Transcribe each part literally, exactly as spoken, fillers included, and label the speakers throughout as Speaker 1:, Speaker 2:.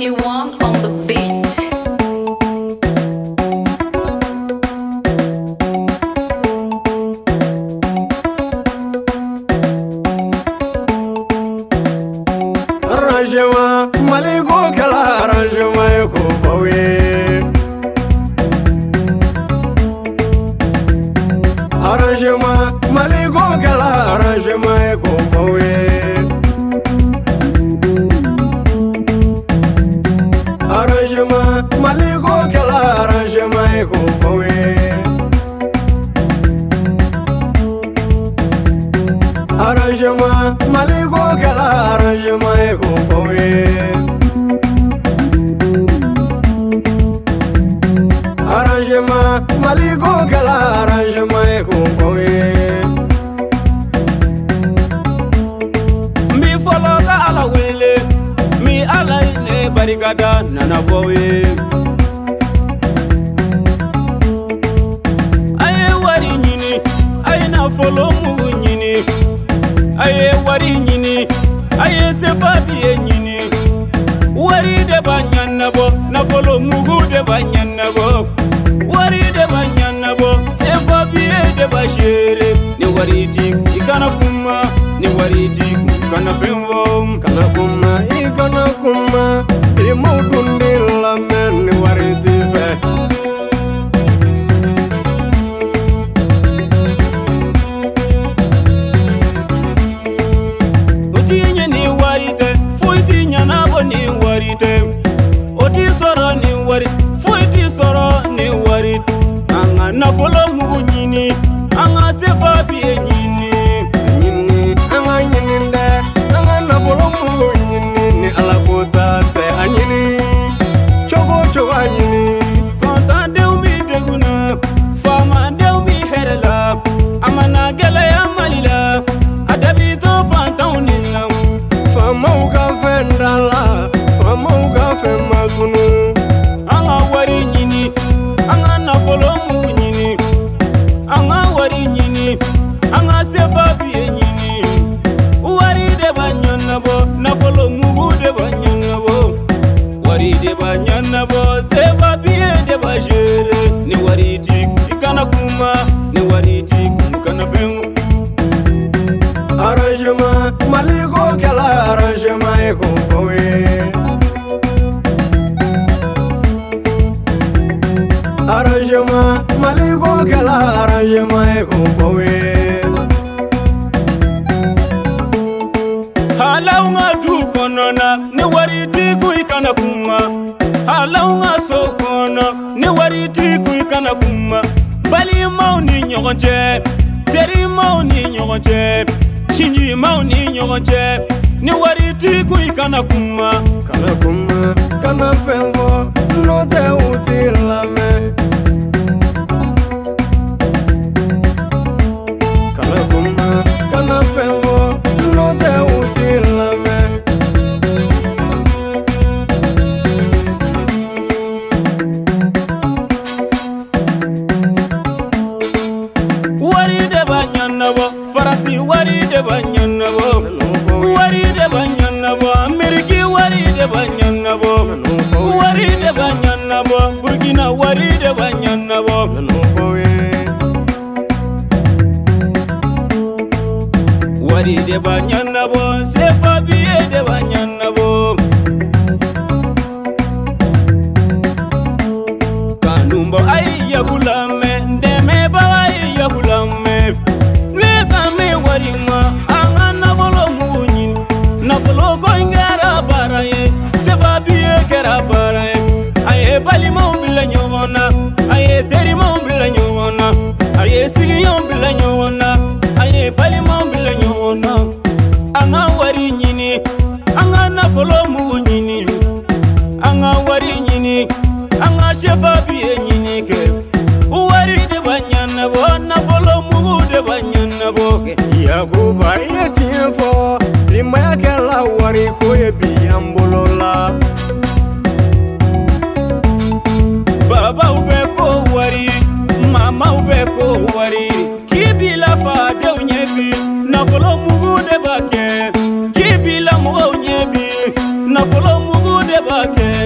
Speaker 1: twenty-one on the beat.
Speaker 2: Arrangement Maligo kala arrangement ko fawe. Arrangement Maligo kala arrangement ko fawe. Arrangement Maligo kala arrangement ko fawe. Arrangement Maligo kala arrangement ko fawe. Arrangement Maligo kala arrangement ko fawe.
Speaker 3: Mi follow ka ala wele, mi ala ne barikada nana bowe. Aye wari nyini, aye na follow mu nyini. Aye wari nyini, aye sefa biye nyini. Wari de banyana bo, na follow mugu de banyana bo. Wari de banyana bo, sefa biye de bashere. Ni wari tik, ikana kuma, ni wari tik, ikana fenvom.
Speaker 2: Kana kuma ikana kuma imugundi la men ni wariti fe.
Speaker 3: Utinya ni warite, fuitinya nabo ni warite. Oti soro ni wari, fuiti soro ni warit. Anga na follow mugu nyini, anga sefa biye nyini.
Speaker 2: Nyini anga nyini nde anga na bolomu nyini ni alakota te anyini chogo chogo anyini.
Speaker 3: Fanta deu mi deguna, fama deu mi herela. Amana gele ya malila, adabito fanta unina.
Speaker 2: Fama uka fendala fama uka fematunu.
Speaker 3: Anga wari nyini, anga na follow mu nyini. Anga wari nyini, anga sefa biye nyini. Wari de banyana bo, na follow mu de banyana bo. Wari de banyana bo, sefa biye de bajere. Ni wari tik, ikana kuma, ni wari tik, ikana fengu.
Speaker 2: Arrangement Maligo kala arrangement ko fawe. Arrangement Maligo kala arrangement ko fawe.
Speaker 3: Halaunga tu konona, ni wari tiku ikana kuma. Halaunga so kono, ni wari tiku ikana kuma. Bali mauni nyogonche, teri mauni nyogonche, chinji mauni nyogonche, ni wari tiku ikana kuma.
Speaker 2: Kana kuma kana fengo no te utila me. Kana kuma kana fengo no te utila me.
Speaker 3: Wari de banyana bo, farasi wari de banyana bo. Wari de banyana bo, Ameriki wari de banyana bo. Wari de banyana bo, Burkina wari de banyana bo. Wari de banyana bo, sefa biye de banyana bo. Kanumba ay yakulame, ndeme ba ay yakulame. Nekame wari ma, anga na bolo munyi, na bolo koingera baraye, sefa biye kera baraye. Aye bali maumbila nyona, aye teri maumbila nyona, aye sigi maumbila nyona, aye bali maumbila nyona. Anga wari nyini, anga na folo mu nyini. Anga wari nyini, anga shefa biye nyini ke. Wari de banyana bo, na folo mu de banyana bo.
Speaker 2: Yakuba ye tiefo lima kala wari ko ye bi ambolola.
Speaker 3: Baba ube ko wari, mama ube ko wari. Kibi la fa de unyebi, na folo mu de bake. Kibi la mu unyebi, na folo mu de bake.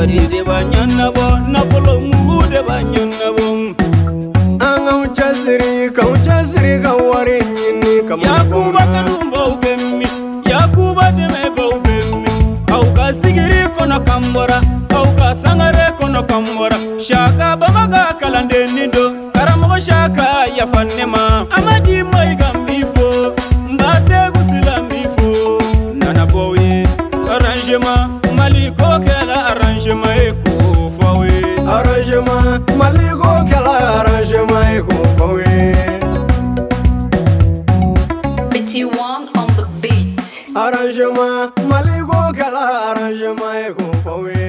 Speaker 3: wari de banyannabo nafolo mu de banyannabo
Speaker 2: Anga uchasiri ka uchasiri ka wari nyini ka
Speaker 3: Yakuba kanumba ubemmi Yakuba deme ba ubemmi Au ka sigiri kono kambora Au ka sangare kono kambora Shaka bamaga kalande nido Karamogo shaka yafannema Amadi moi gambifo Mbase gusila mifo Nana boye arrangement Maliko kela arrangement eko fawe
Speaker 2: Arrangement Maliko kela arrangement eko fawe
Speaker 1: Petit One on the beat.
Speaker 2: Arrangement Maliko kela arrangement eko fawe